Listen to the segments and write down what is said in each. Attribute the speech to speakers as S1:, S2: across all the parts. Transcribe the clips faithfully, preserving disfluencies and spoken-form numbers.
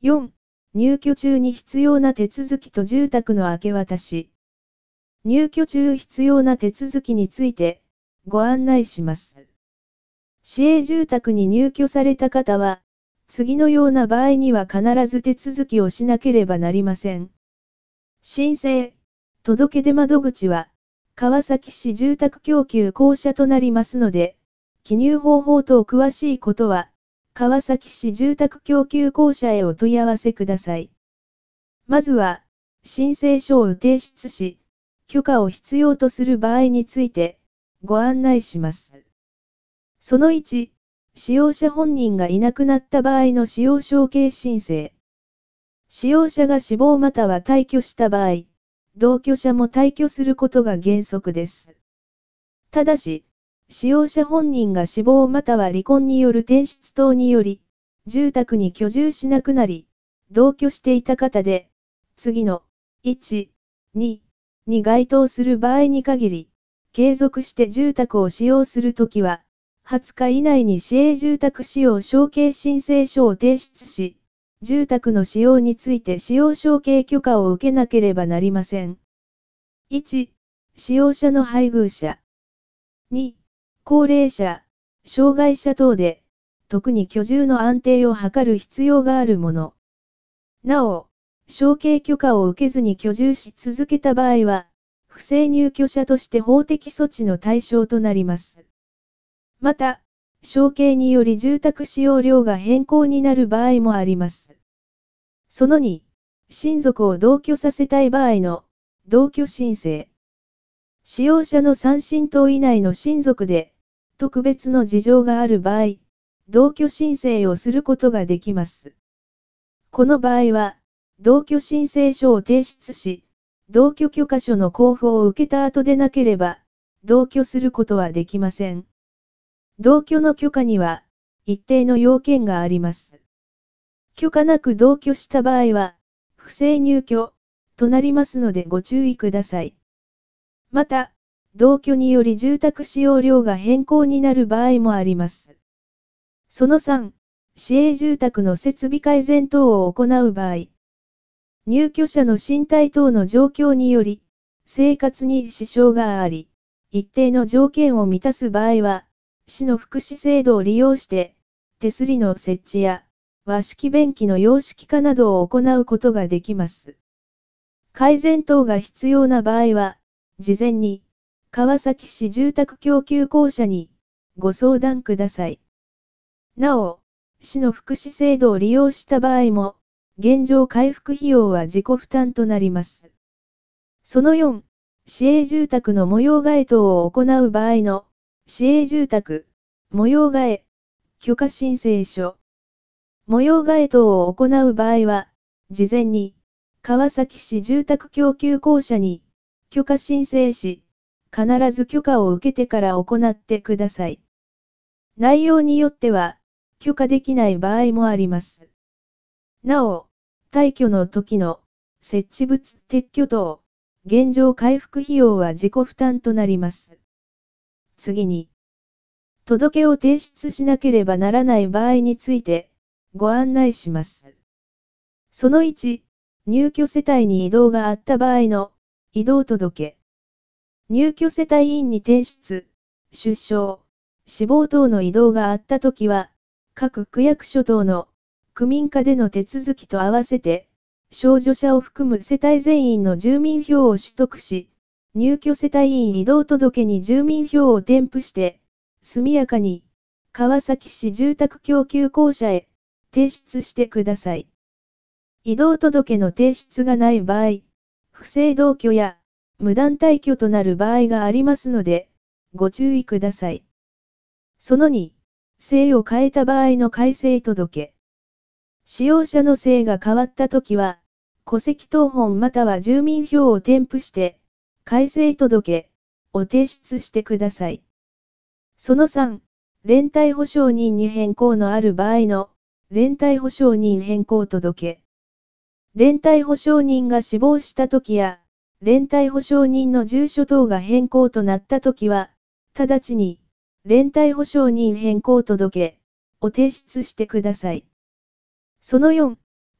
S1: よん、入居中に必要な手続きと住宅の明け渡し。入居中必要な手続きについて、ご案内します。市営住宅に入居された方は、次のような場合には必ず手続きをしなければなりません。申請、届出窓口は、川崎市住宅供給公社となりますので、記入方法等詳しいことは、川崎市住宅供給公社へお問い合わせください。まずは、申請書を提出し、許可を必要とする場合について、ご案内します。そのいち、使用者本人がいなくなった場合の使用承継申請。使用者が死亡または退去した場合、同居者も退去することが原則です。ただし、使用者本人が死亡または離婚による転出等により、住宅に居住しなくなり、同居していた方で、次のいち、にに該当する場合に限り、継続して住宅を使用するときは、はつか以内に市営住宅使用承継申請書を提出し、住宅の使用について使用承継許可を受けなければなりません。いち、使用者の配偶者。に、高齢者、障害者等で、特に居住の安定を図る必要があるもの。なお、承継許可を受けずに居住し続けた場合は、不正入居者として法的措置の対象となります。また、承継により住宅使用料が変更になる場合もあります。そのに、親族を同居させたい場合の、同居申請。使用者のさん親等以内の親族で、特別の事情がある場合、同居申請をすることができます。この場合は、同居申請書を提出し、同居許可書の交付を受けた後でなければ、同居することはできません。同居の許可には、一定の要件があります。許可なく同居した場合は、不正入居、となりますのでご注意ください。また、同居により住宅使用料が変更になる場合もあります。そのさん、市営住宅の設備改善等を行う場合。入居者の身体等の状況により、生活に支障があり、一定の条件を満たす場合は、市の福祉制度を利用して、手すりの設置や、和式便器の洋式化などを行うことができます。改善等が必要な場合は、事前に、川崎市住宅供給公社に、ご相談ください。なお、市の福祉制度を利用した場合も、現状回復費用は自己負担となります。そのよん、市営住宅の模様替え等を行う場合の、市営住宅、模様替え、許可申請書。模様替え等を行う場合は、事前に、川崎市住宅供給公社に、許可申請し、必ず許可を受けてから行ってください。内容によっては、許可できない場合もあります。なお、退去の時の、設置物撤去等、現状回復費用は自己負担となります。次に、届を提出しなければならない場合について、ご案内します。そのいち、入居世帯に移動があった場合の、移動届。入居世帯員に転出、出生、死亡等の移動があったときは、各区役所等の、区民課での手続きと合わせて、少女者を含む世帯全員の住民票を取得し、入居世帯員移動届に住民票を添付して、速やかに、川崎市住宅供給公社へ、提出してください。移動届の提出がない場合、不正同居や、無断退去となる場合がありますので、ご注意ください。そのに、姓を変えた場合の改正届。使用者の姓が変わったときは、戸籍謄本または住民票を添付して、改正届を提出してください。そのさん、連帯保証人に変更のある場合の、連帯保証人変更届。連帯保証人が死亡したときや、連帯保証人の住所等が変更となったときは、直ちに、連帯保証人変更届を提出してください。そのよん、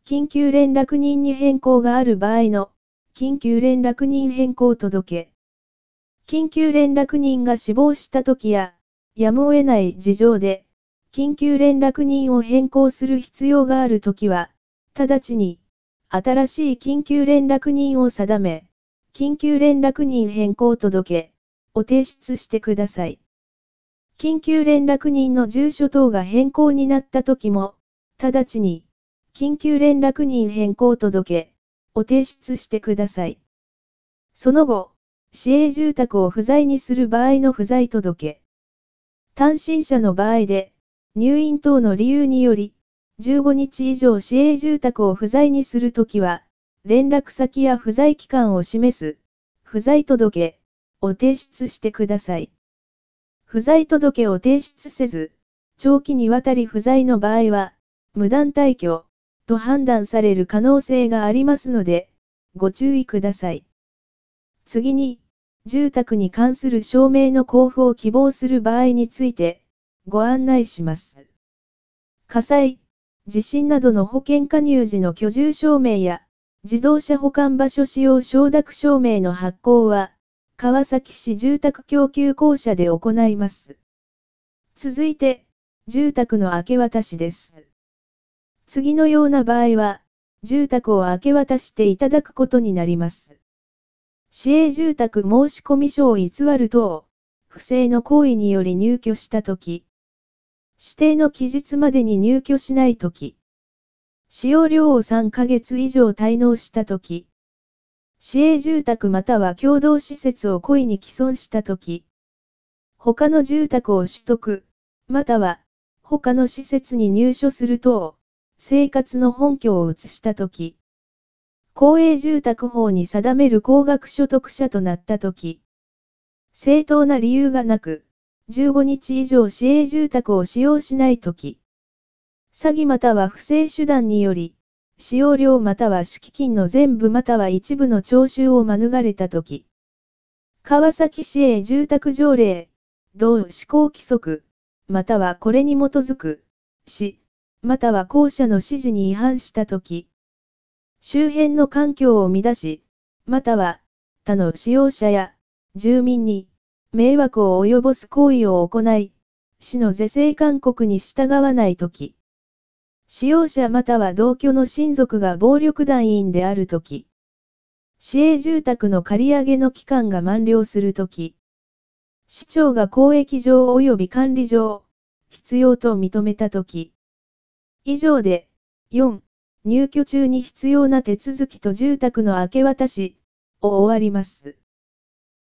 S1: 緊急連絡人に変更がある場合の、緊急連絡人変更届。緊急連絡人が死亡した時や、やむを得ない事情で、緊急連絡人を変更する必要がある時は、直ちに、新しい緊急連絡人を定め、緊急連絡人変更届を提出してください。緊急連絡人の住所等が変更になった時も、直ちに、緊急連絡人変更届を提出してください。その後、市営住宅を不在にする場合の不在届。単身者の場合で、入院等の理由により、じゅうごにち以上市営住宅を不在にするときは、連絡先や不在期間を示す、不在届を提出してください。不在届を提出せず、長期にわたり不在の場合は、無断退去と判断される可能性がありますので、ご注意ください。次に、住宅に関する証明の交付を希望する場合について、ご案内します。火災、地震などの保険加入時の居住証明や、自動車保管場所使用承諾証明の発行は、川崎市住宅供給公社で行います。続いて、住宅の明け渡しです。次のような場合は、住宅を明け渡していただくことになります。市営住宅申込書を偽る等、不正の行為により入居したとき、指定の期日までに入居しないとき、使用料をさんかげつ以上滞納したとき、市営住宅または共同施設を故意に毀損したとき、他の住宅を取得、または他の施設に入所する等、生活の本拠を移したとき、公営住宅法に定める高額所得者となったとき、正当な理由がなく、じゅうごにち以上市営住宅を使用しないとき、詐欺または不正手段により、使用料または敷金の全部または一部の徴収を免れたとき、川崎市営住宅条例、同施行規則、またはこれに基づく、市、または公社の指示に違反したとき、周辺の環境を乱し、または他の使用者や住民に迷惑を及ぼす行為を行い、市の是正勧告に従わないとき、使用者または同居の親族が暴力団員であるとき、市営住宅の借り上げの期間が満了するとき、市長が公益上及び管理上、必要と認めたとき、以上で、よん、入居中に必要な手続きと住宅の明け渡し、を終わります。